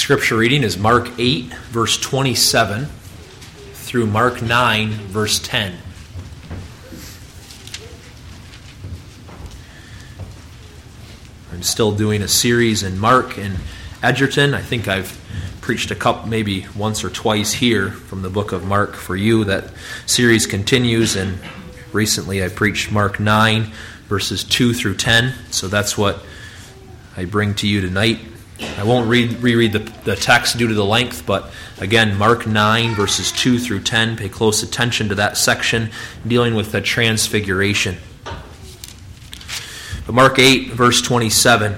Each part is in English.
Scripture reading is Mark 8, verse 27 through Mark 9, verse 10. I'm still doing a series in Mark in Edgerton. I think I've preached a couple, maybe once or twice here from the book of Mark for you. That series continues, and recently I preached Mark 9, verses 2 through 10. So that's what I bring to you tonight. I won't reread the text due to the length, but again, Mark 9, verses 2 through 10. Pay close attention to that section dealing with the transfiguration. But Mark 8, verse 27.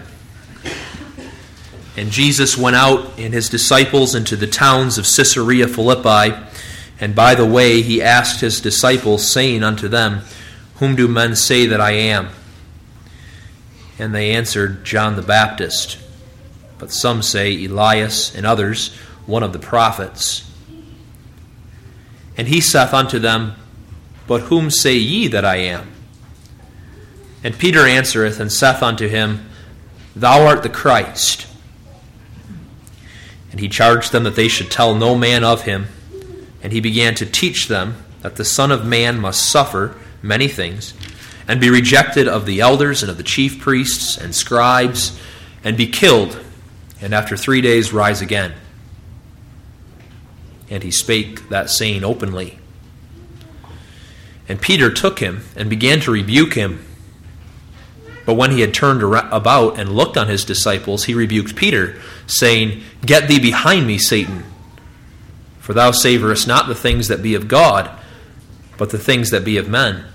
And Jesus went out and his disciples into the towns of Caesarea Philippi, and by the way he asked his disciples, saying unto them, Whom do men say that I am? And they answered, John the Baptist. But some say Elias, and others one of the prophets. And he saith unto them, But whom say ye that I am? And Peter answereth and saith unto him, Thou art the Christ. And he charged them that they should tell no man of him. And he began to teach them that the Son of Man must suffer many things, and be rejected of the elders and of the chief priests and scribes, and be killed, and after 3 days rise again. And he spake that saying openly. And Peter took him and began to rebuke him. But when he had turned about and looked on his disciples, he rebuked Peter, saying, Get thee behind me, Satan, for thou savorest not the things that be of God, but the things that be of men.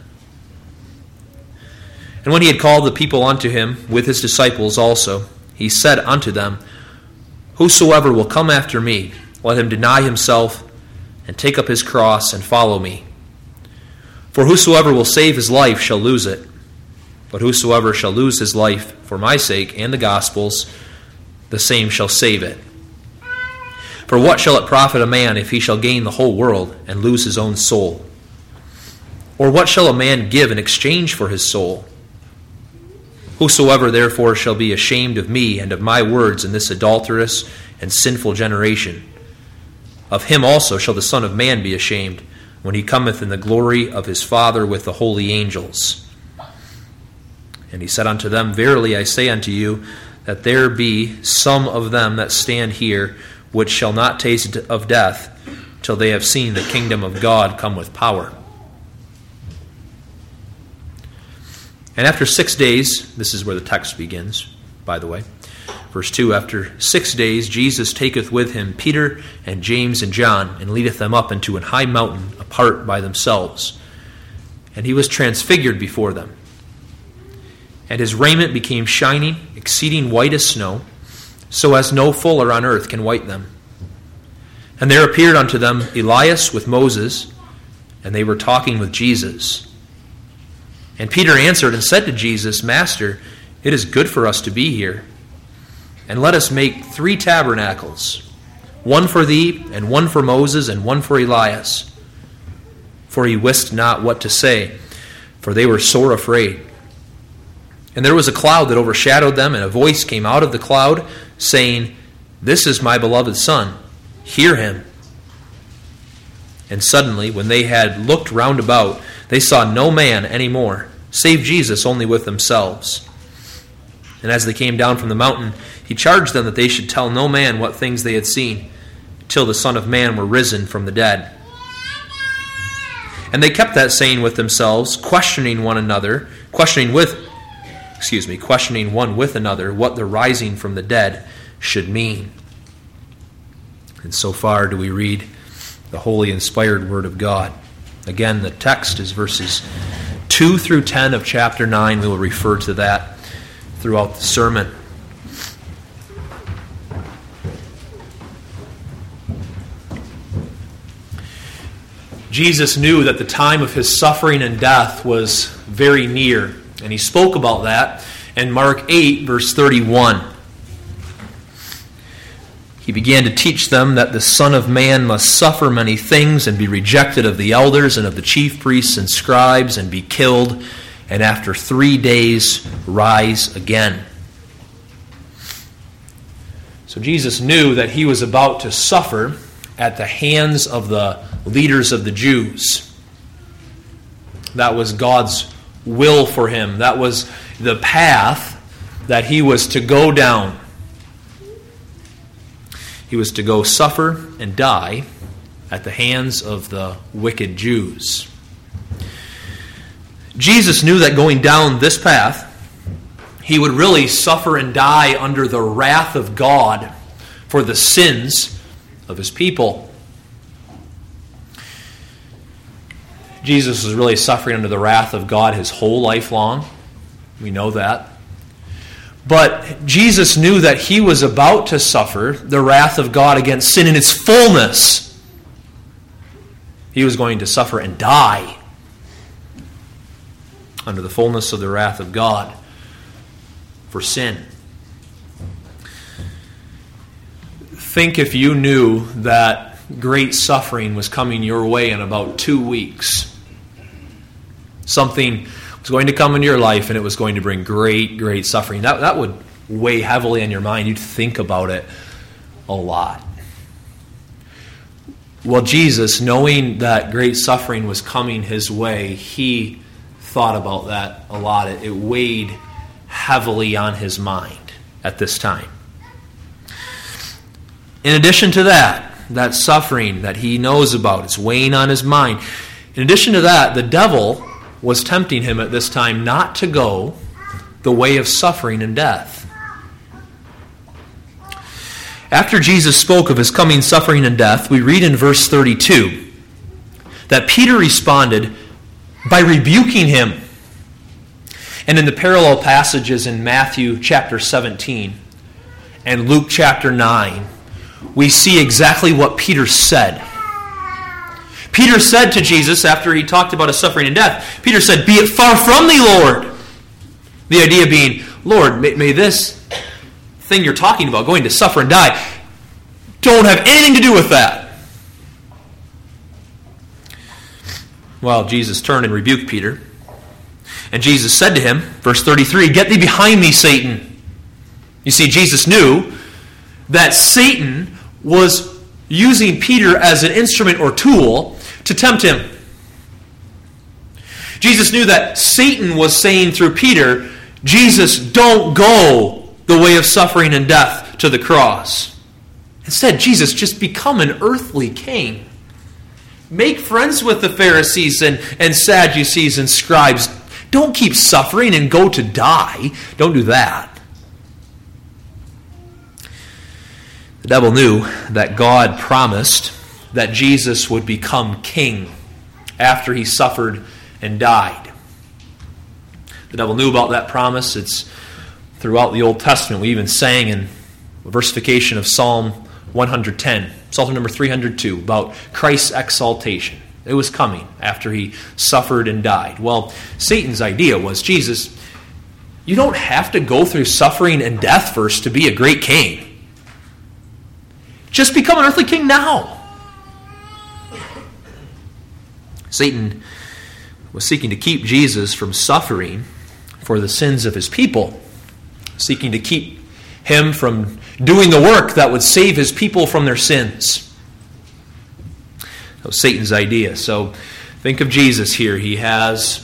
And when he had called the people unto him, with his disciples also, he said unto them, Whosoever will come after me, let him deny himself, and take up his cross, and follow me. For whosoever will save his life shall lose it, but whosoever shall lose his life for my sake and the gospel's, the same shall save it. For what shall it profit a man if he shall gain the whole world, and lose his own soul? Or what shall a man give in exchange for his soul? Whosoever therefore shall be ashamed of me and of my words in this adulterous and sinful generation, of him also shall the Son of Man be ashamed, when he cometh in the glory of his Father with the holy angels. And he said unto them, Verily I say unto you, that there be some of them that stand here, which shall not taste of death, till they have seen the kingdom of God come with power. And after 6 days, this is where the text begins, by the way. Verse 2, After 6 days Jesus taketh with him Peter and James and John, and leadeth them up into an high mountain apart by themselves. And he was transfigured before them. And his raiment became shining, exceeding white as snow, so as no fuller on earth can white them. And there appeared unto them Elias with Moses, and they were talking with Jesus. And Peter answered and said to Jesus, Master, it is good for us to be here. And let us make 3 tabernacles, one for thee, and one for Moses, and one for Elias. For he wist not what to say, for they were sore afraid. And there was a cloud that overshadowed them, and a voice came out of the cloud, saying, This is my beloved Son, hear him. And suddenly, when they had looked round about, they saw no man any more, save Jesus only with themselves. And as they came down from the mountain, he charged them that they should tell no man what things they had seen, till the Son of Man were risen from the dead. And they kept that saying with themselves, questioning one with another what the rising from the dead should mean. And so far do we read the holy inspired word of God. Again, the text is verses 2 through 10 of chapter 9. We will refer to that throughout the sermon. Jesus knew that the time of his suffering and death was very near, and he spoke about that in Mark 8, verse 31. He began to teach them that the Son of Man must suffer many things and be rejected of the elders and of the chief priests and scribes and be killed, and after 3 days rise again. So Jesus knew that he was about to suffer at the hands of the leaders of the Jews. That was God's will for him. That was the path that he was to go down. He was to go suffer and die at the hands of the wicked Jews. Jesus knew that going down this path, he would really suffer and die under the wrath of God for the sins of his people. Jesus was really suffering under the wrath of God his whole life long. We know that. But Jesus knew that he was about to suffer the wrath of God against sin in its fullness. He was going to suffer and die under the fullness of the wrath of God for sin. Think if you knew that great suffering was coming your way in about 2 weeks. Something was going to come into your life and it was going to bring great, great suffering. That would weigh heavily on your mind. You'd think about it a lot. Well, Jesus, knowing that great suffering was coming his way, he thought about that a lot. It weighed heavily on his mind at this time. In addition to that suffering that he knows about, it's weighing on his mind. In addition to that, the devil was tempting him at this time not to go the way of suffering and death. After Jesus spoke of his coming suffering and death, we read in verse 32 that Peter responded by rebuking him. And in the parallel passages in Matthew chapter 17 and Luke chapter 9, we see exactly what Peter said. Peter said to Jesus, after he talked about his suffering and death, Peter said, "Be it far from thee, Lord." The idea being, Lord, may this thing you're talking about, going to suffer and die, don't have anything to do with that. Well, Jesus turned and rebuked Peter. And Jesus said to him, verse 33, "Get thee behind me, Satan." You see, Jesus knew that Satan was using Peter as an instrument or tool to tempt him. Jesus knew that Satan was saying through Peter, Jesus, don't go the way of suffering and death to the cross. Instead, Jesus, just become an earthly king. Make friends with the Pharisees and Sadducees and scribes. Don't keep suffering and go to die. Don't do that. The devil knew that God promised that Jesus would become king after he suffered and died. The devil knew about that promise. It's throughout the Old Testament. We even sang in versification of Psalm 110, Psalm number 302, about Christ's exaltation. It was coming after he suffered and died. Well, Satan's idea was, Jesus, you don't have to go through suffering and death first to be a great king. Just become an earthly king now. Satan was seeking to keep Jesus from suffering for the sins of his people, seeking to keep him from doing the work that would save his people from their sins. That was Satan's idea. So think of Jesus here. He has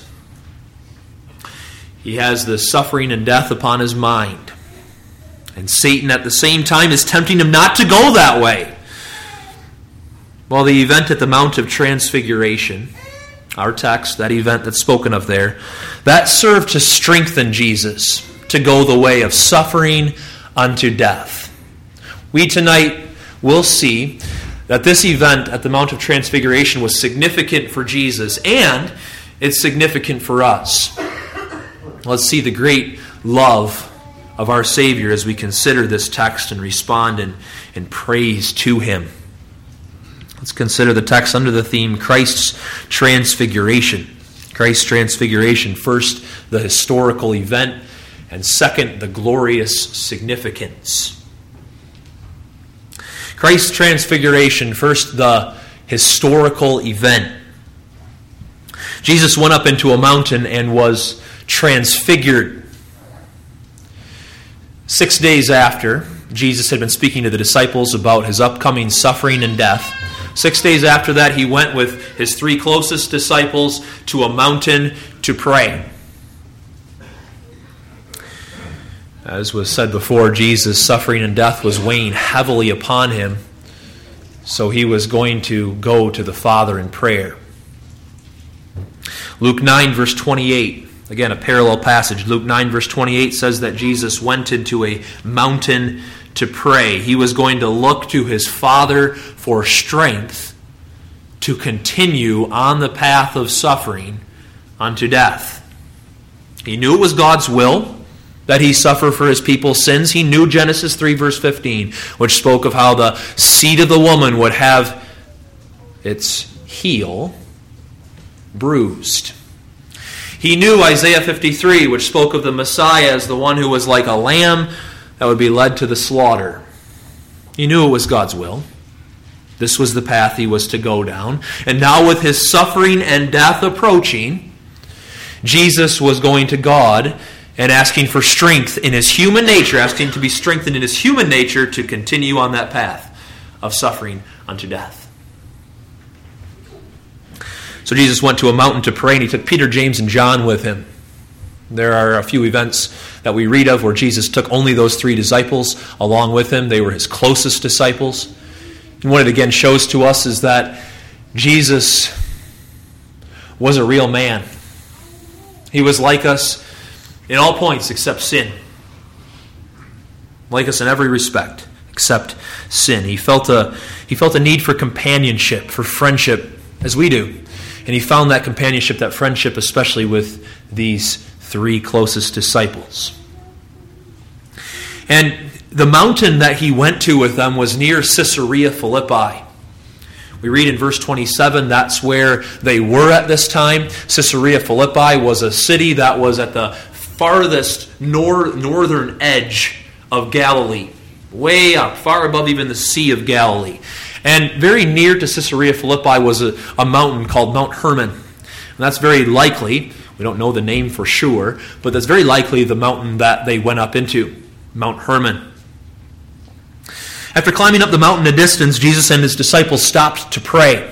the suffering and death upon his mind. And Satan at the same time is tempting him not to go that way. Well, the event at the Mount of Transfiguration, our text, that event that's spoken of there, that served to strengthen Jesus to go the way of suffering unto death. We tonight will see that this event at the Mount of Transfiguration was significant for Jesus, and it's significant for us. Let's see the great love of our Savior as we consider this text and respond in praise to Him. Let's consider the text under the theme, Christ's Transfiguration. Christ's Transfiguration. First, the historical event, and second, the glorious significance. Christ's Transfiguration. First, the historical event. Jesus went up into a mountain and was transfigured. 6 days after, Jesus had been speaking to the disciples about his upcoming suffering and death. 6 days after that, he went with his 3 closest disciples to a mountain to pray. As was said before, Jesus' suffering and death was weighing heavily upon him, so he was going to go to the Father in prayer. Luke 9, verse 28, again a parallel passage. Luke 9, verse 28 says that Jesus went into a mountain to pray. He was going to look to his Father for strength to continue on the path of suffering unto death. He knew it was God's will that he suffer for his people's sins. He knew Genesis 3, verse 15, which spoke of how the seed of the woman would have its heel bruised. He knew Isaiah 53, which spoke of the Messiah as the one who was like a lamb that would be led to the slaughter. He knew it was God's will. This was the path he was to go down. And now with his suffering and death approaching, Jesus was going to God and asking for strength in his human nature, asking to be strengthened in his human nature to continue on that path of suffering unto death. So Jesus went to a mountain to pray, and he took Peter, James, and John with him. There are a few events that we read of where Jesus took only those 3 disciples along with him. They were his closest disciples. And what it again shows to us is that Jesus was a real man. He was like us in all points except sin. Like us in every respect except sin. He felt a need for companionship, for friendship, as we do. And he found that companionship, that friendship, especially with these 3 closest disciples. And the mountain that he went to with them was near Caesarea Philippi. We read in verse 27, that's where they were at this time. Caesarea Philippi was a city that was at the farthest northern edge of Galilee, way up, far above even the Sea of Galilee. And very near to Caesarea Philippi was a mountain called Mount Hermon. And that's very likely, we don't know the name for sure, but that's very likely the mountain that they went up into, Mount Hermon. After climbing up the mountain a distance, Jesus and his disciples stopped to pray.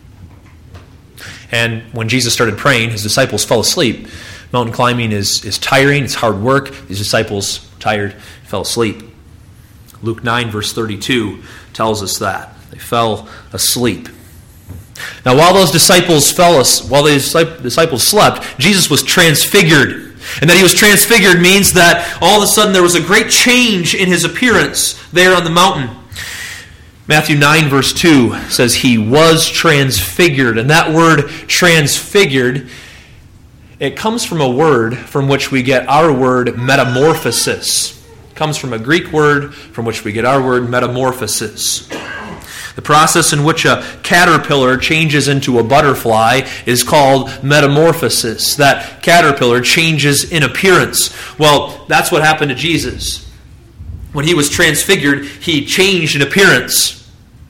And when Jesus started praying, his disciples fell asleep. Mountain climbing is tiring, it's hard work. These disciples, tired, fell asleep. Luke 9, verse 32 tells us that. They fell asleep. Now, while the disciples slept, Jesus was transfigured. And that he was transfigured means that all of a sudden there was a great change in his appearance there on the mountain. Matthew 9, verse 2 says he was transfigured. And that word transfigured, it comes from a word from which we get our word metamorphosis. It comes from a Greek word from which we get our word metamorphosis. The process in which a caterpillar changes into a butterfly is called metamorphosis. That caterpillar changes in appearance. Well, that's what happened to Jesus. When he was transfigured, he changed in appearance.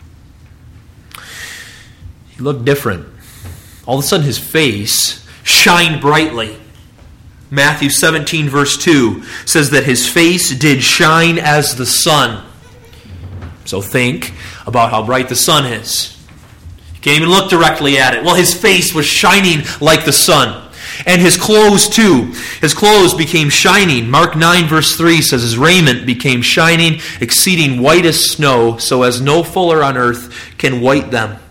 He looked different. All of a sudden his face shined brightly. Matthew 17, verse 2 says that his face did shine as the sun. So think about how bright the sun is. You can't even look directly at it. Well, his face was shining like the sun. And his clothes too. His clothes became shining. Mark 9, verse 3 says his raiment became shining, exceeding white as snow, so as no fuller on earth can white them.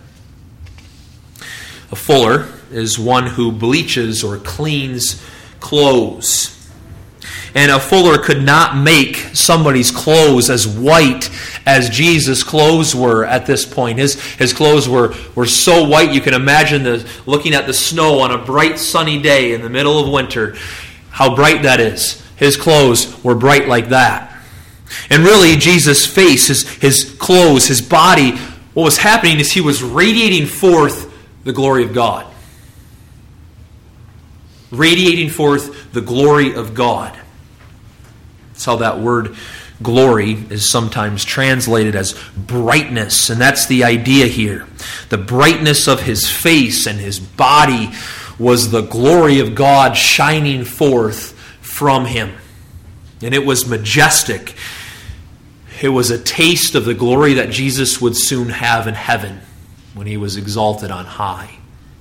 A fuller is one who bleaches or cleans clothes. And a fuller could not make somebody's clothes as white as Jesus' clothes were at this point. His clothes were so white you can imagine looking at the snow on a bright sunny day in the middle of winter. How bright that is. His clothes were bright like that. And really, Jesus' face, his clothes, his body, what was happening is he was radiating forth the glory of God. Radiating forth the glory of God. That's how that word glory is sometimes translated as brightness. And that's the idea here. The brightness of his face and his body was the glory of God shining forth from him. And it was majestic. It was a taste of the glory that Jesus would soon have in heaven when he was exalted on high.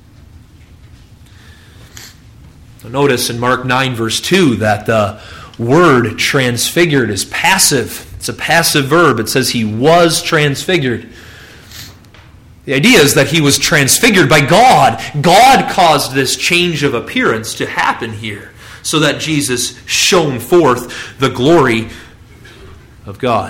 Notice in Mark 9 verse 2 that the word transfigured is passive. It's a passive verb. It says he was transfigured. The idea is that he was transfigured by God. God caused this change of appearance to happen here so that Jesus shone forth the glory of God.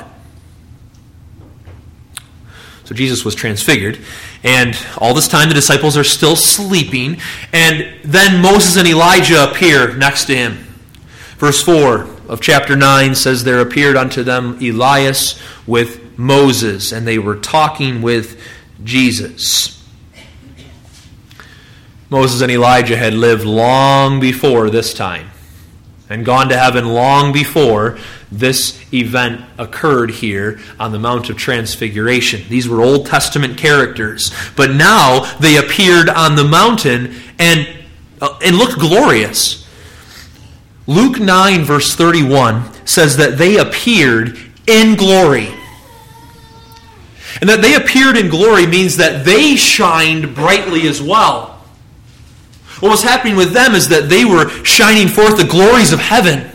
So Jesus was transfigured, and all this time the disciples are still sleeping, and then Moses and Elijah appear next to him. Verse 4 of chapter 9 says, there appeared unto them Elias with Moses, and they were talking with Jesus. Moses and Elijah had lived long before this time and gone to heaven long before this event occurred here on the Mount of Transfiguration. These were Old Testament characters, but now they appeared on the mountain and looked glorious. Luke 9 verse 31 says that they appeared in glory. And that they appeared in glory means that they shined brightly as well. What was happening with them is that they were shining forth the glories of heaven.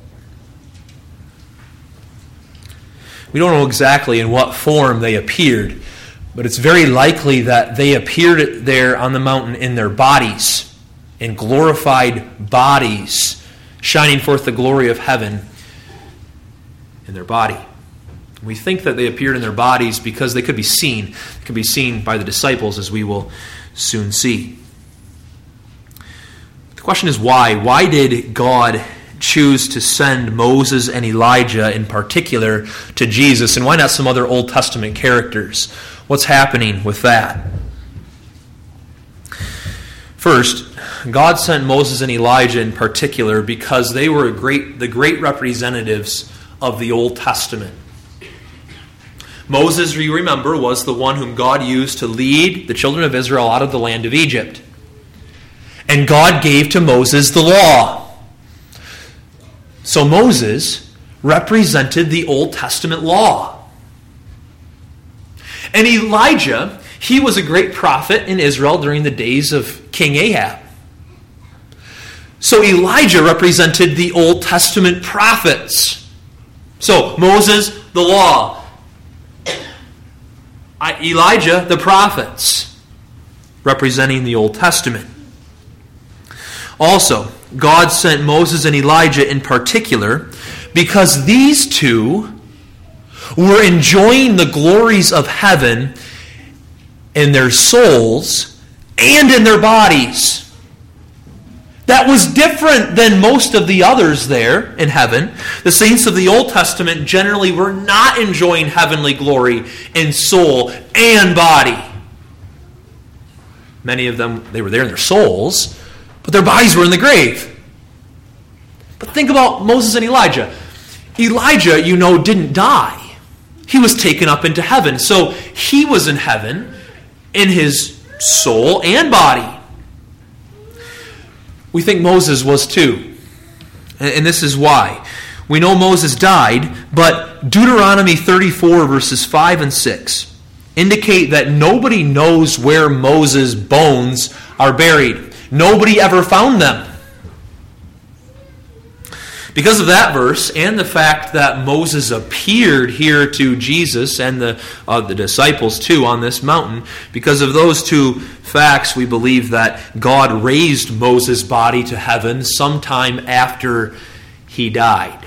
We don't know exactly in what form they appeared, but it's very likely that they appeared there on the mountain in their bodies, in glorified bodies, shining forth the glory of heaven in their body. We think that they appeared in their bodies because they could be seen. They could be seen by the disciples, as we will soon see. The question is why? Why did God choose to send Moses and Elijah in particular to Jesus, and why not some other Old Testament characters? What's happening with that? First, God sent Moses and Elijah in particular because they were the great representatives of the Old Testament. Moses, you remember, was the one whom God used to lead the children of Israel out of the land of Egypt. And God gave to Moses the law. So Moses represented the Old Testament law. And Elijah, he was a great prophet in Israel during the days of King Ahab. So Elijah represented the Old Testament prophets. So Moses, the law. Elijah, the prophets, representing the Old Testament. Also, God sent Moses and Elijah in particular because these two were enjoying the glories of heaven in their souls and in their bodies. That was different than most of the others there in heaven. The saints of the Old Testament generally were not enjoying heavenly glory in soul and body. Many of them, they were there in their souls, but their bodies were in the grave. But think about Moses and Elijah. Elijah, didn't die. He was taken up into heaven. So he was in heaven in his soul and body. We think Moses was too. And this is why. We know Moses died, but Deuteronomy 34 verses 5 and 6 indicate that nobody knows where Moses' bones are buried. Nobody ever found them. Because of that verse and the fact that Moses appeared here to Jesus and the disciples too on this mountain, because of those two facts, we believe that God raised Moses' body to heaven sometime after he died.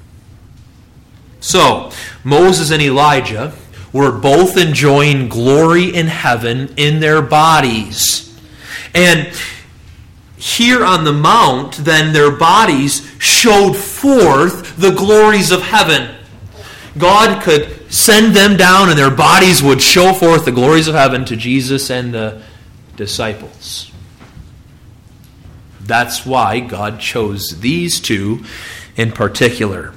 So, Moses and Elijah were both enjoying glory in heaven in their bodies. And here on the mount, then their bodies showed forth the glories of heaven. God could send them down and their bodies would show forth the glories of heaven to Jesus and the disciples. That's why God chose these two in particular.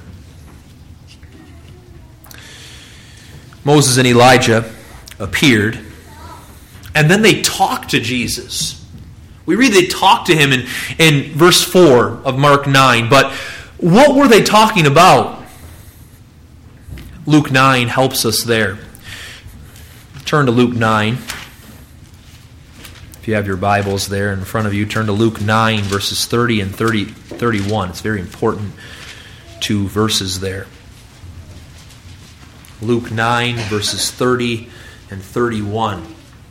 Moses and Elijah appeared, and then they talked to Jesus. We read they talked to him in verse 4 of Mark 9. But what were they talking about? Luke 9 helps us there. Turn to Luke 9. If you have your Bibles there in front of you, turn to Luke 9, verses 30 and 31. It's very important, two verses there. Luke 9, verses 30 and 31.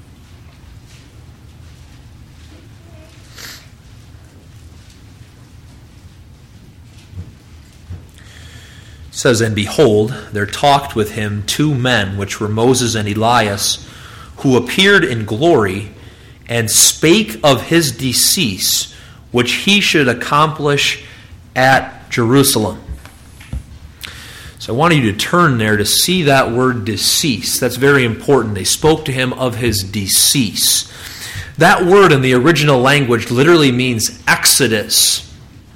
It says, "And behold, there talked with him two men, which were Moses and Elias, who appeared in glory, and spake of his decease, which he should accomplish at Jerusalem." So I want you to turn there to see that word decease. That's very important. They spoke to him of his decease. That word in the original language literally means exodus.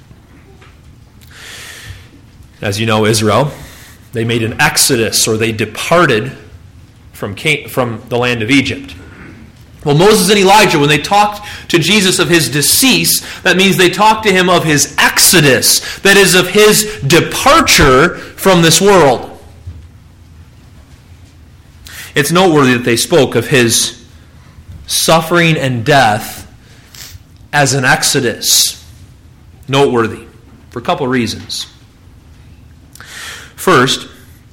As you know, Israel, they made an exodus, or they departed from the land of Egypt. Well, Moses and Elijah, when they talked to Jesus of his decease, that means they talked to him of his exodus, that is, of his departure from this world. It's noteworthy that they spoke of his suffering and death as an exodus. Noteworthy for a couple of reasons. First,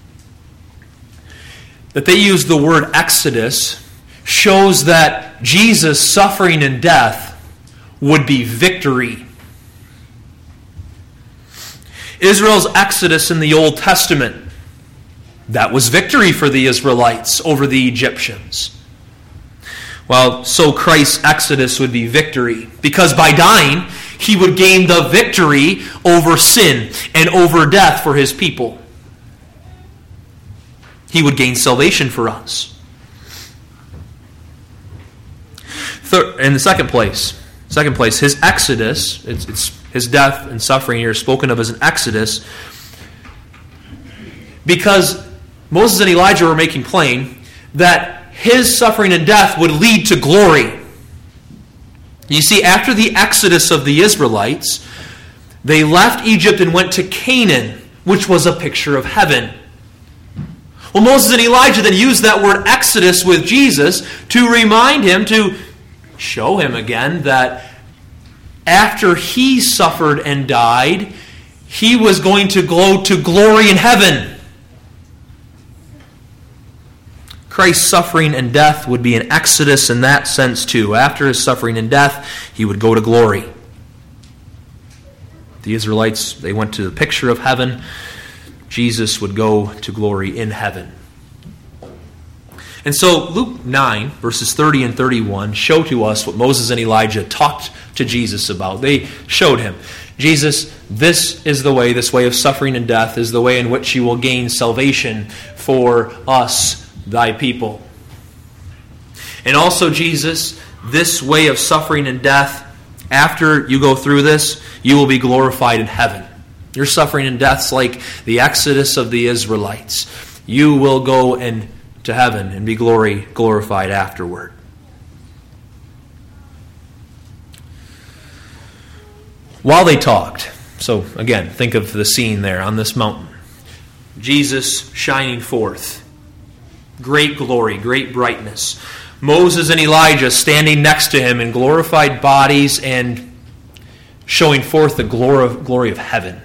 that they used the word exodus shows that Jesus' suffering and death would be victory. Israel's exodus in the Old Testament, that was victory for the Israelites over the Egyptians. Well, so Christ's exodus would be victory, because by dying, he would gain the victory over sin and over death for his people. He would gain salvation for us. In the second place, his exodus, it's his death and suffering here is spoken of as an exodus, because Moses and Elijah were making plain that his suffering and death would lead to glory. You see, after the exodus of the Israelites, they left Egypt and went to Canaan, which was a picture of heaven. Well, Moses and Elijah then used that word exodus with Jesus to remind him, to show him again that after he suffered and died, he was going to go to glory in heaven. Christ's suffering and death would be an exodus in that sense too. After his suffering and death, he would go to glory. The Israelites, they went to the picture of heaven. Jesus would go to glory in heaven. And so Luke 9, verses 30 and 31 show to us what Moses and Elijah talked to Jesus about. They showed him, Jesus, this is the way, this way of suffering and death is the way in which you will gain salvation for us, thy people. And also, Jesus, this way of suffering and death, after you go through this, you will be glorified in heaven. Your suffering and death's like the exodus of the Israelites. You will go to heaven and be glorified afterward. While they talked, so again, think of the scene there on this mountain. Jesus shining forth. Great glory, great brightness. Moses and Elijah standing next to him in glorified bodies and showing forth the glory of heaven.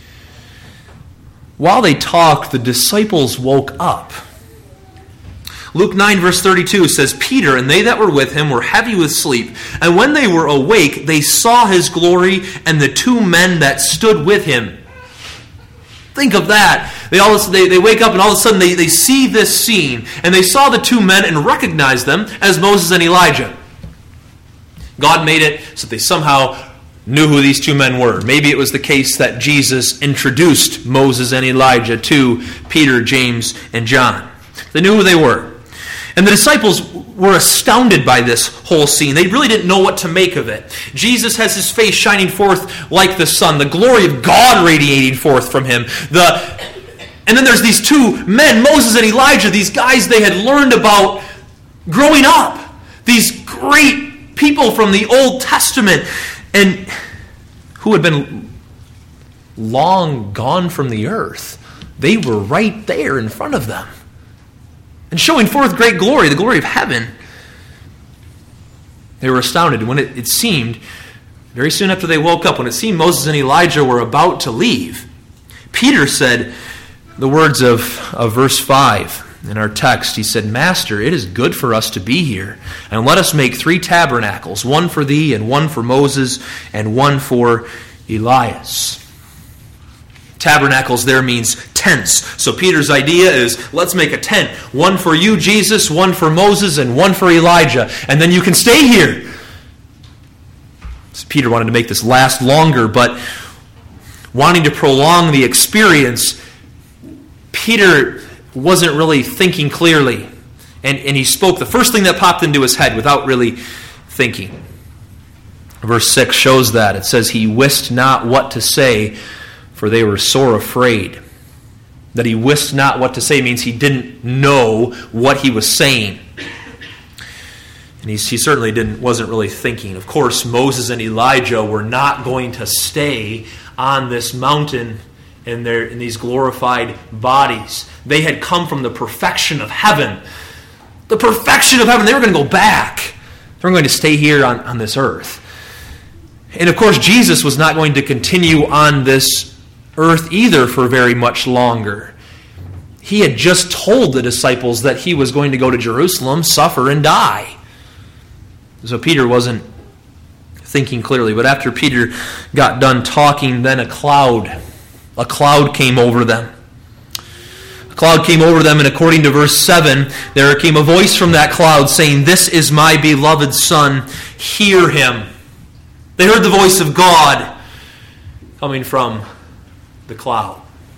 While they talked, the disciples woke up. Luke 9 verse 32 says, Peter and they that were with him were heavy with sleep, and when they were awake, they saw his glory and the two men that stood with him. Think of that. They wake up and all of a sudden they see this scene, and they saw the two men and recognized them as Moses and Elijah. God made it so that they somehow knew who these two men were. Maybe it was the case that Jesus introduced Moses and Elijah to Peter, James, and John. They knew who they were. And the disciples were astounded by this whole scene. They really didn't know what to make of it. Jesus has his face shining forth like the sun, the glory of God radiating forth from him. And then there's these two men, Moses and Elijah, these guys they had learned about growing up. These great people from the Old Testament, and who had been long gone from the earth. They were right there in front of them and showing forth great glory, the glory of heaven. They were astounded when it seemed, very soon after they woke up, when it seemed Moses and Elijah were about to leave, Peter said the words of verse 5 in our text. He said, "Master, it is good for us to be here, and let us make 3 tabernacles, one for thee, and one for Moses, and one for Elias." Tabernacles there means tents. So Peter's idea is, let's make a tent. One for you, Jesus, one for Moses, and one for Elijah. And then you can stay here. So Peter wanted to make this last longer, but wanting to prolong the experience, Peter wasn't really thinking clearly. And he spoke the first thing that popped into his head without really thinking. Verse 6 shows that. It says, "He wist not what to say, for they were sore afraid." That he wist not what to say means he didn't know what he was saying. And he certainly wasn't really thinking. Of course, Moses and Elijah were not going to stay on this mountain in these glorified bodies. They had come from the perfection of heaven. The perfection of heaven. They were going to go back. They were going to stay here on this earth. And of course, Jesus was not going to continue on this earth either for very much longer. He had just told the disciples that he was going to go to Jerusalem, suffer, and die. So Peter wasn't thinking clearly. But after Peter got done talking, then a cloud came over them. A cloud came over them, and according to verse 7, there came a voice from that cloud saying, "This is my beloved Son, hear him." They heard the voice of God coming from the cloud.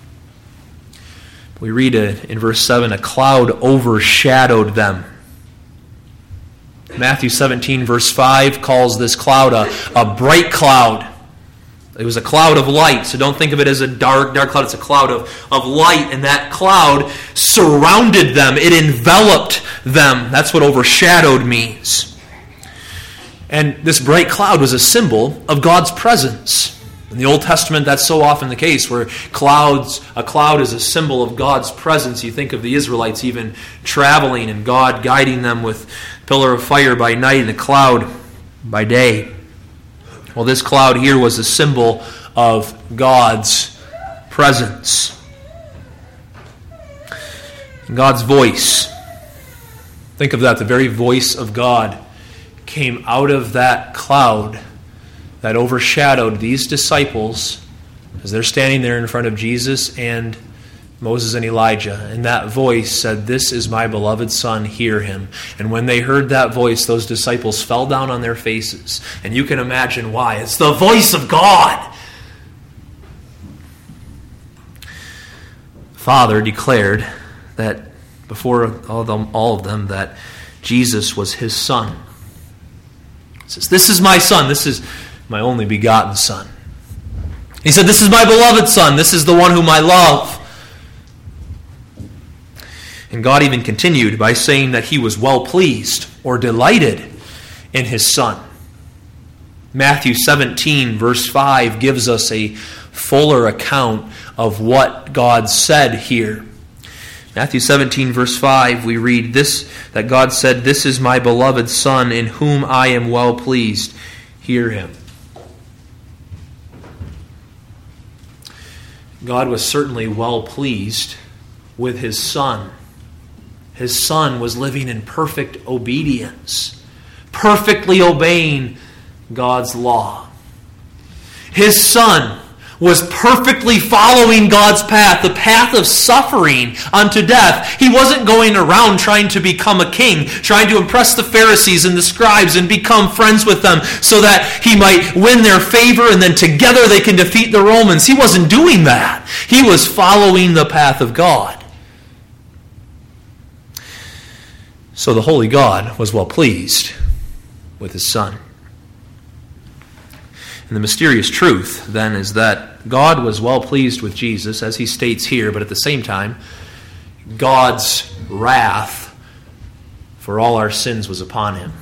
We read in verse 7, a cloud overshadowed them. Matthew 17, verse 5, calls this cloud a bright cloud. It was a cloud of light, so don't think of it as a dark cloud. It's a cloud of light, and that cloud surrounded them. It enveloped them. That's what overshadowed means. And this bright cloud was a symbol of God's presence. In the Old Testament, that's so often the case, where a cloud is a symbol of God's presence. You think of the Israelites even traveling and God guiding them with a pillar of fire by night and a cloud by day. Well, this cloud here was a symbol of God's presence. God's voice. Think of that, the very voice of God came out of that cloud that overshadowed these disciples as they're standing there in front of Jesus and Moses and Elijah. And that voice said, "This is my beloved Son, hear him." And when they heard that voice, those disciples fell down on their faces. And you can imagine why. It's the voice of God. Father declared that before all of them that Jesus was his Son. He says, "This is my Son. This is my only begotten Son." He said, "This is my beloved Son. This is the one whom I love." And God even continued by saying that he was well pleased or delighted in his Son. Matthew 17, verse 5 gives us a fuller account of what God said here. Matthew 17, verse 5, we read this, that God said, "This is my beloved Son, in whom I am well pleased. Hear him." God was certainly well pleased with his Son. His Son was living in perfect obedience, perfectly obeying God's law. His Son was perfectly following God's path, the path of suffering unto death. He wasn't going around trying to become a king, trying to impress the Pharisees and the scribes and become friends with them so that he might win their favor and then together they can defeat the Romans. He wasn't doing that. He was following the path of God. So the holy God was well pleased with his Son. And the mysterious truth, then, is that God was well pleased with Jesus, as he states here, but at the same time, God's wrath for all our sins was upon him.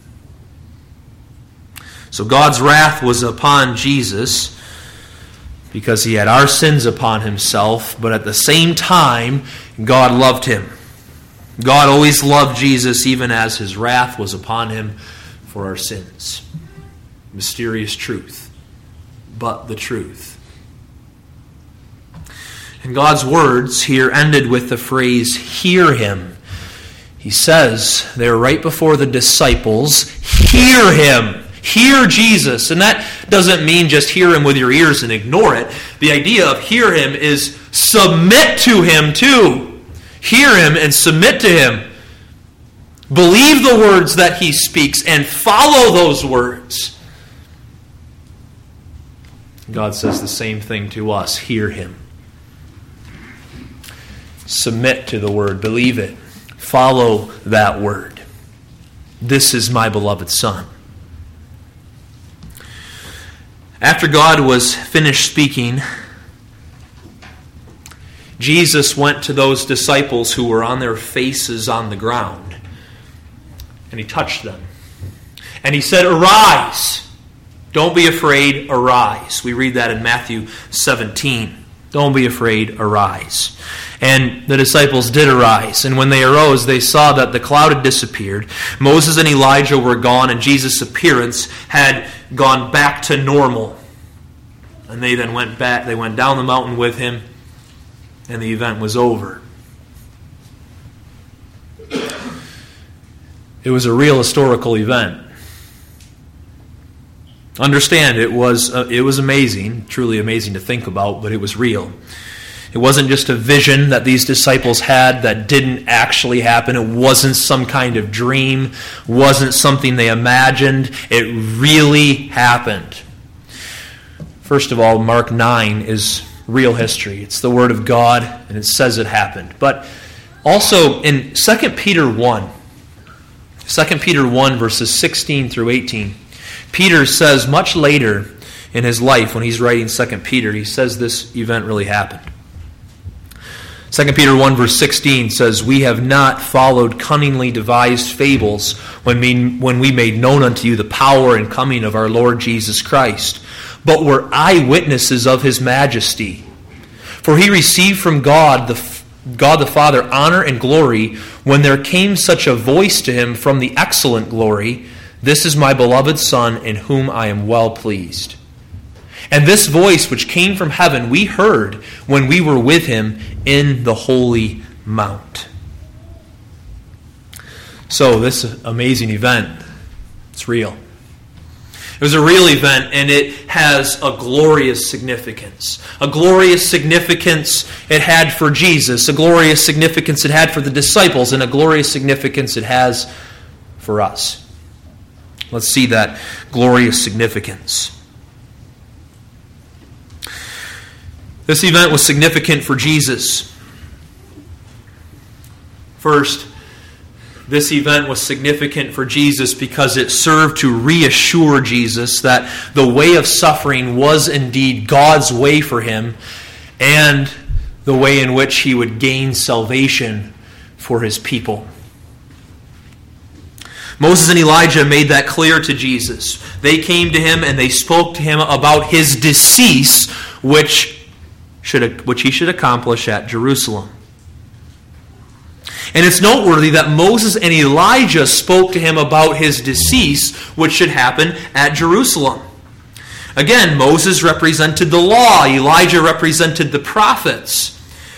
So God's wrath was upon Jesus because he had our sins upon himself, but at the same time, God loved him. God always loved Jesus even as his wrath was upon him for our sins. Mysterious truth, but the truth. And God's words here ended with the phrase, hear him. He says there right before the disciples, hear him. Hear Jesus. And that doesn't mean just hear him with your ears and ignore it. The idea of hear him is submit to him too. Hear him and submit to him. Believe the words that he speaks and follow those words. God says the same thing to us. Hear him. Submit to the word. Believe it. Follow that word. This is my beloved Son. After God was finished speaking, Jesus went to those disciples who were on their faces on the ground, and he touched them. And he said, arise. Don't be afraid, arise. We read that in Matthew 17. Don't be afraid, arise. And the disciples did arise. And when they arose, they saw that the cloud had disappeared. Moses and Elijah were gone, and Jesus' appearance had gone back to normal. And they then went back. They went down the mountain with him, and the event was over. It was a real historical event. Understand, it was amazing, truly amazing to think about, but it was real. It wasn't just a vision that these disciples had that didn't actually happen. It wasn't some kind of dream. It wasn't something they imagined. It really happened. First of all, Mark 9 is real history. It's the Word of God, and it says it happened. But also in 2 Peter 1, 2 Peter 1 verses 16 through 18, Peter says much later in his life, when he's writing 2 Peter, he says this event really happened. 2 Peter 1 verse 16 says, we have not followed cunningly devised fables when we made known unto you the power and coming of our Lord Jesus Christ, but were eyewitnesses of his majesty. For he received from God the Father honor and glory when there came such a voice to him from the excellent glory, this is my beloved Son in whom I am well pleased. And this voice which came from heaven we heard when we were with him in the holy mount. So this amazing event, it's real. It was a real event, and it has a glorious significance. A glorious significance it had for Jesus, a glorious significance it had for the disciples, and a glorious significance it has for us. Let's see that glorious significance. This event was significant for Jesus. First, this event was significant for Jesus because it served to reassure Jesus that the way of suffering was indeed God's way for him and the way in which he would gain salvation for his people. Moses and Elijah made that clear to Jesus. They came to him and they spoke to him about his decease, which he should accomplish at Jerusalem. And it's noteworthy that Moses and Elijah spoke to him about his decease, which should happen at Jerusalem. Again, Moses represented the law. Elijah represented the prophets.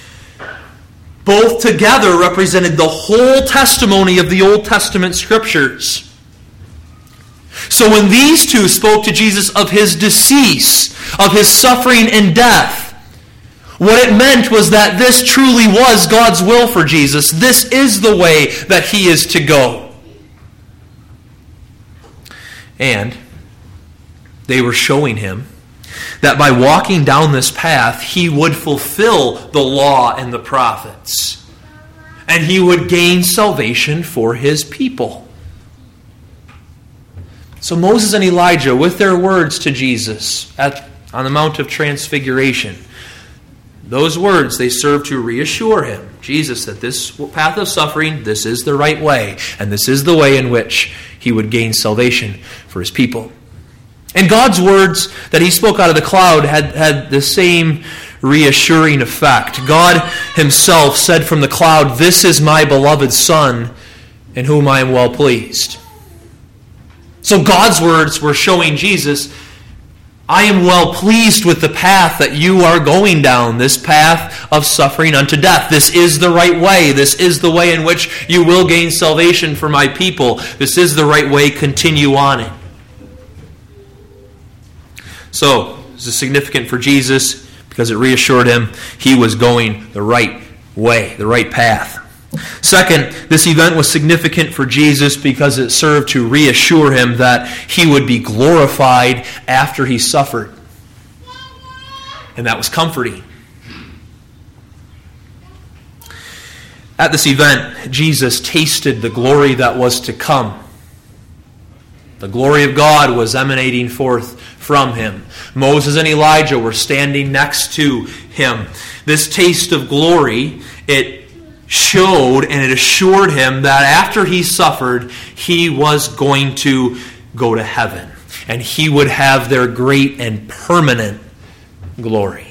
Both together represented the whole testimony of the Old Testament scriptures. So when these two spoke to Jesus of his decease, of his suffering and death, what it meant was that this truly was God's will for Jesus. This is the way that he is to go. And they were showing him that by walking down this path, he would fulfill the law and the prophets. And he would gain salvation for his people. So Moses and Elijah, with their words to Jesus on the Mount of Transfiguration, those words, they serve to reassure him, Jesus, that this path of suffering, this is the right way, and this is the way in which he would gain salvation for his people. And God's words that he spoke out of the cloud had the same reassuring effect. God himself said from the cloud, "This is my beloved Son, in whom I am well pleased." So God's words were showing Jesus, I am well pleased with the path that you are going down, this path of suffering unto death. This is the right way. This is the way in which you will gain salvation for my people. This is the right way. Continue on it. So, this is significant for Jesus because it reassured him he was going the right way, the right path. Second, this event was significant for Jesus because it served to reassure him that he would be glorified after he suffered. And that was comforting. At this event, Jesus tasted the glory that was to come. The glory of God was emanating forth from him. Moses and Elijah were standing next to him. This taste of glory, it showed and it assured him that after he suffered, he was going to go to heaven. And he would have their great and permanent glory.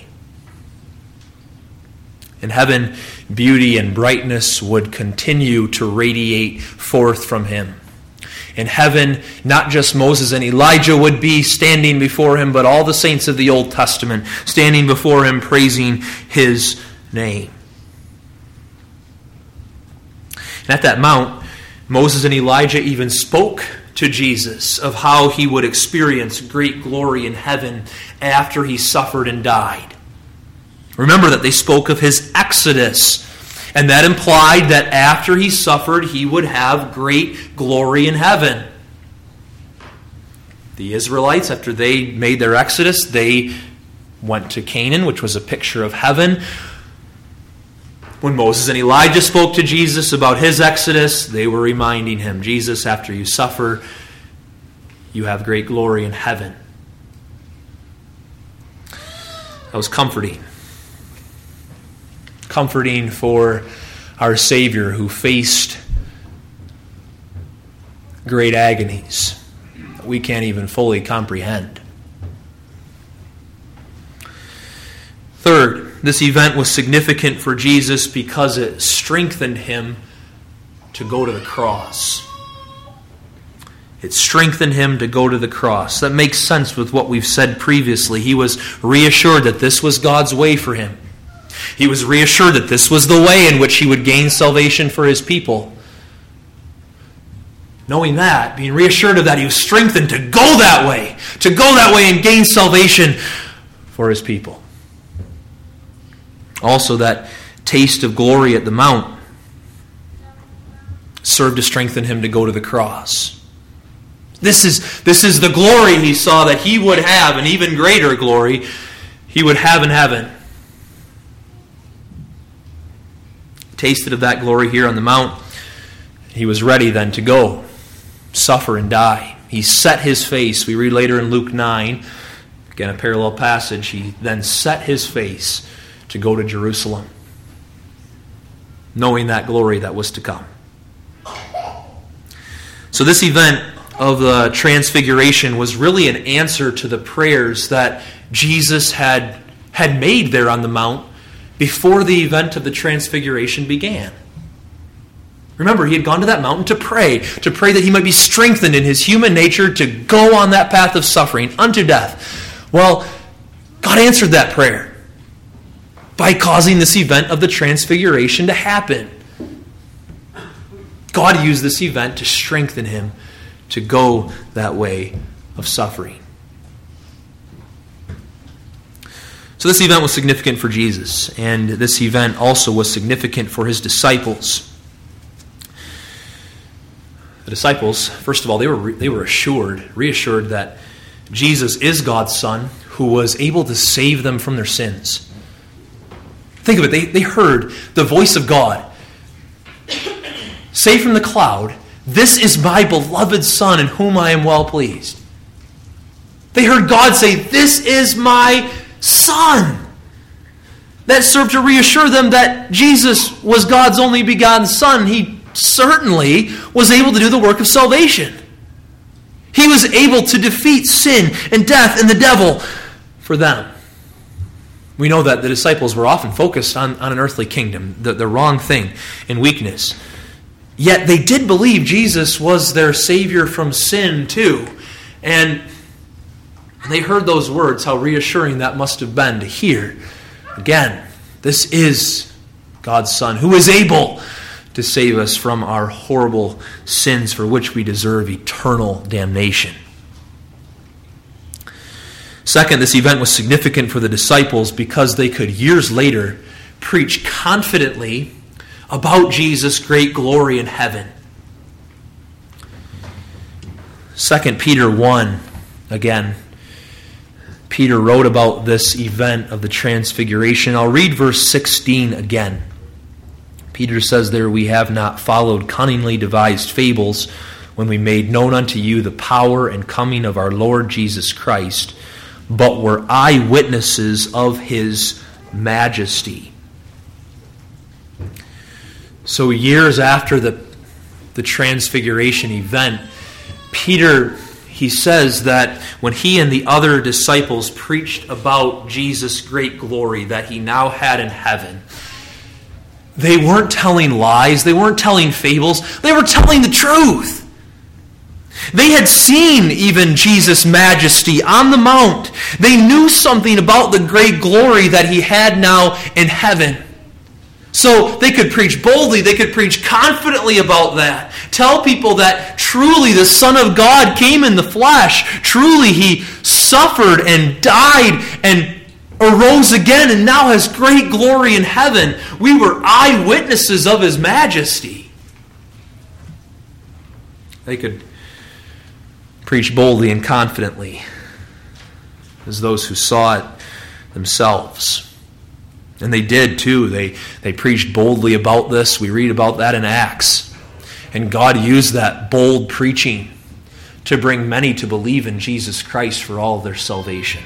In heaven, beauty and brightness would continue to radiate forth from him. In heaven, not just Moses and Elijah would be standing before him, but all the saints of the Old Testament standing before him, praising his name. And at that mount, Moses and Elijah even spoke to Jesus of how he would experience great glory in heaven after he suffered and died. Remember that they spoke of his exodus. And that implied that after he suffered, he would have great glory in heaven. The Israelites, after they made their exodus, they went to Canaan, which was a picture of heaven. When Moses and Elijah spoke to Jesus about his exodus, they were reminding him, Jesus, after you suffer, you have great glory in heaven. That was comforting. Comforting for our Savior who faced great agonies that we can't even fully comprehend. Third, this event was significant for Jesus because it strengthened him to go to the cross. It strengthened him to go to the cross. That makes sense with what we've said previously. He was reassured that this was God's way for him. He was reassured that this was the way in which he would gain salvation for his people. Knowing that, being reassured of that, he was strengthened to go that way and gain salvation for his people. Also, that taste of glory at the mount served to strengthen him to go to the cross. This is the glory he saw that he would have, an even greater glory he would have in heaven. Tasted of that glory here on the mount, he was ready then to go, suffer and die. He set his face. We read later in Luke 9, again a parallel passage, he then set his face to go to Jerusalem, knowing that glory that was to come. So this event of the transfiguration was really an answer to the prayers that Jesus had made there on the mount before the event of the transfiguration began. Remember, he had gone to that mountain to pray that he might be strengthened in his human nature to go on that path of suffering unto death. Well, God answered that prayer by causing this event of the transfiguration to happen. God used this event to strengthen him to go that way of suffering. So this event was significant for Jesus, and this event also was significant for his disciples. The disciples, first of all, they were reassured that Jesus is God's Son who was able to save them from their sins. Think of it, they heard the voice of God say from the cloud, "This is my beloved Son in whom I am well pleased." They heard God say, "This is my Son." That served to reassure them that Jesus was God's only begotten Son. He certainly was able to do the work of salvation. He was able to defeat sin and death and the devil for them. We know that the disciples were often focused on an earthly kingdom, the wrong thing, and weakness. Yet they did believe Jesus was their Savior from sin too. And they heard those words, how reassuring that must have been to hear. Again, this is God's Son, who is able to save us from our horrible sins for which we deserve eternal damnation. Second, this event was significant for the disciples because they could years later preach confidently about Jesus' great glory in heaven. 2 Peter 1, again, Peter wrote about this event of the transfiguration. I'll read verse 16 again. Peter says there, "We have not followed cunningly devised fables when we made known unto you the power and coming of our Lord Jesus Christ, but were eyewitnesses of his majesty." So years after the transfiguration event, Peter, he says that when he and the other disciples preached about Jesus' great glory that he now had in heaven, they weren't telling lies, they weren't telling fables, they were telling the truth. They had seen even Jesus' majesty on the mount. They knew something about the great glory that he had now in heaven. So they could preach boldly, they could preach confidently about that. Tell people that truly the Son of God came in the flesh. Truly he suffered and died and arose again and now has great glory in heaven. We were eyewitnesses of his majesty. They could preach boldly and confidently as those who saw it themselves. And they did too. They preached boldly about this. We read about that in Acts. And God used that bold preaching to bring many to believe in Jesus Christ for all of their salvation.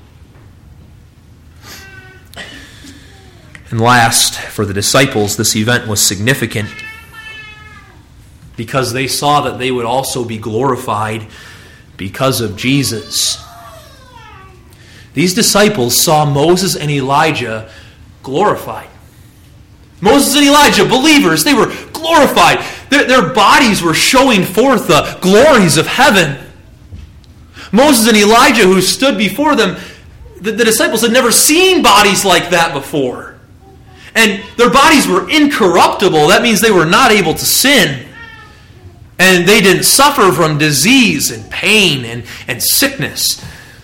And last, for the disciples, this event was significant because they saw that they would also be glorified because of Jesus. These disciples saw Moses and Elijah glorified. Moses and Elijah, believers, they were glorified. Their bodies were showing forth the glories of heaven. Moses and Elijah, who stood before them, the disciples had never seen bodies like that before. And their bodies were incorruptible. That means they were not able to sin. And they didn't suffer from disease and pain and sickness.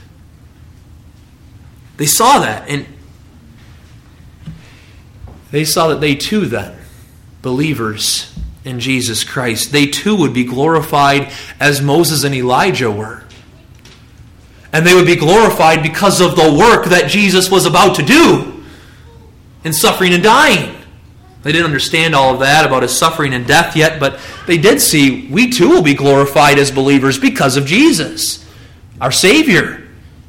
They saw that, and they saw that they too then, believers in Jesus Christ, they too would be glorified as Moses and Elijah were. And they would be glorified because of the work that Jesus was about to do in suffering and dying. They didn't understand all of that about his suffering and death yet, but they did see we too will be glorified as believers because of Jesus, our Savior.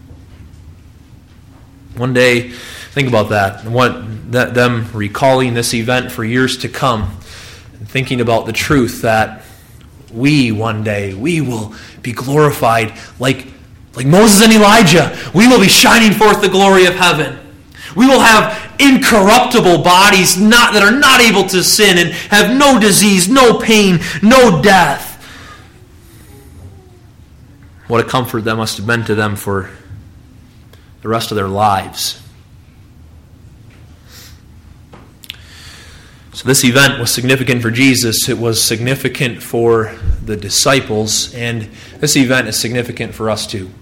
One day, think about that. Them recalling this event for years to come, and thinking about the truth that one day, we will be glorified like Moses and Elijah. We will be shining forth the glory of heaven. We will have incorruptible bodies that are not able to sin and have no disease, no pain, no death. What a comfort that must have been to them for the rest of their lives. So this event was significant for Jesus. It was significant for the disciples, and this event is significant for us too.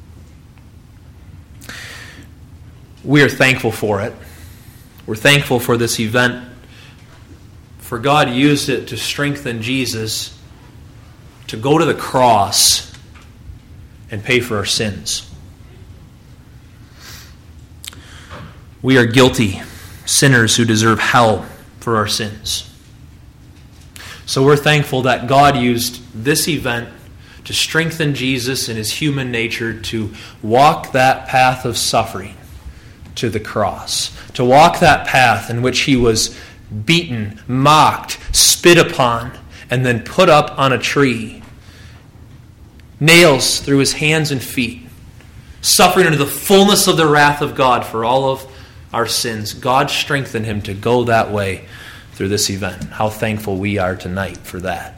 We are thankful for it. We're thankful for this event, for God used it to strengthen Jesus to go to the cross and pay for our sins. We are guilty sinners who deserve hell for our sins. So we're thankful that God used this event to strengthen Jesus in his human nature to walk that path of suffering to the cross, to walk that path in which he was beaten, mocked, spit upon, and then put up on a tree. nails through his hands and feet, suffering under the fullness of the wrath of God for all of our sins. God strengthened him to go that way through this event. How thankful we are tonight for that.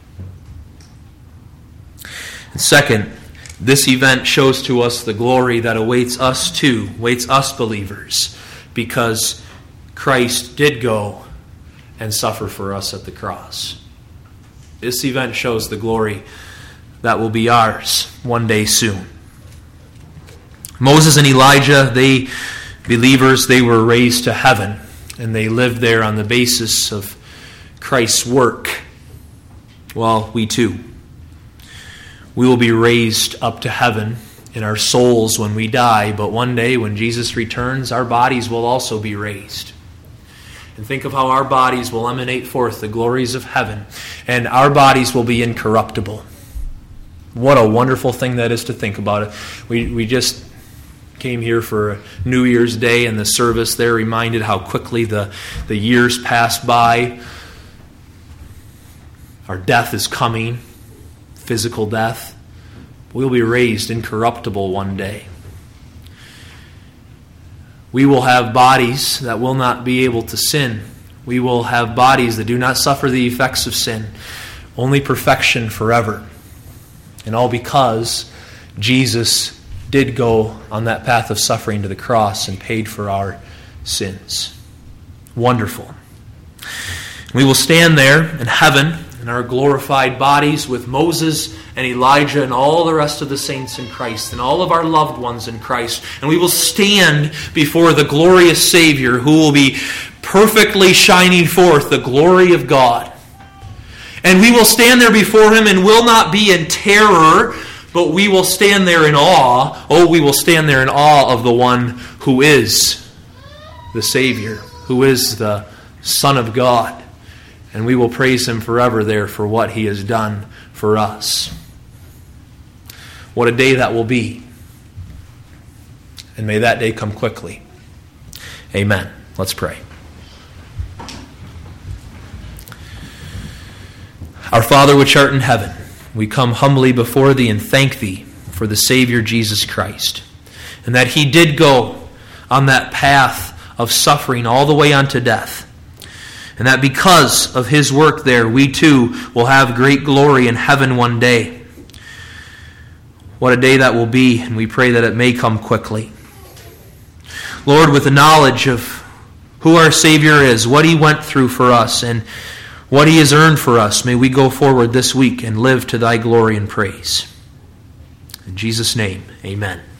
And second, this event shows to us the glory that awaits us too, awaits us believers, because Christ did go and suffer for us at the cross. This event shows the glory that will be ours one day soon. Moses and Elijah, believers, they were raised to heaven, and they lived there on the basis of Christ's work. Well, we too. We will be raised up to heaven in our souls when we die, but one day when Jesus returns, our bodies will also be raised. And think of how our bodies will emanate forth the glories of heaven, and our bodies will be incorruptible. What a wonderful thing that is to think about it. We just came here for New Year's Day, and the service there reminded how quickly the years pass by. Our death is coming, physical death. We'll be raised incorruptible one day. We will have bodies that will not be able to sin. We will have bodies that do not suffer the effects of sin. Only perfection forever. And all because Jesus did go on that path of suffering to the cross and paid for our sins. Wonderful. We will stand there in heaven in our glorified bodies with Moses and Elijah and all the rest of the saints in Christ and all of our loved ones in Christ. And we will stand before the glorious Savior who will be perfectly shining forth the glory of God. And we will stand there before Him and will not be in terror, but we will stand there in awe. Oh, we will stand there in awe of the one who is the Savior, who is the Son of God. And we will praise Him forever there for what He has done for us. What a day that will be. And may that day come quickly. Amen. Let's pray. Our Father which art in heaven, we come humbly before Thee and thank Thee for the Savior Jesus Christ, and that He did go on that path of suffering all the way unto death, and that because of His work there, we too will have great glory in heaven one day. What a day that will be, and we pray that it may come quickly. Lord, with the knowledge of who our Savior is, what He went through for us, and what He has earned for us, may we go forward this week and live to Thy glory and praise. In Jesus' name, amen.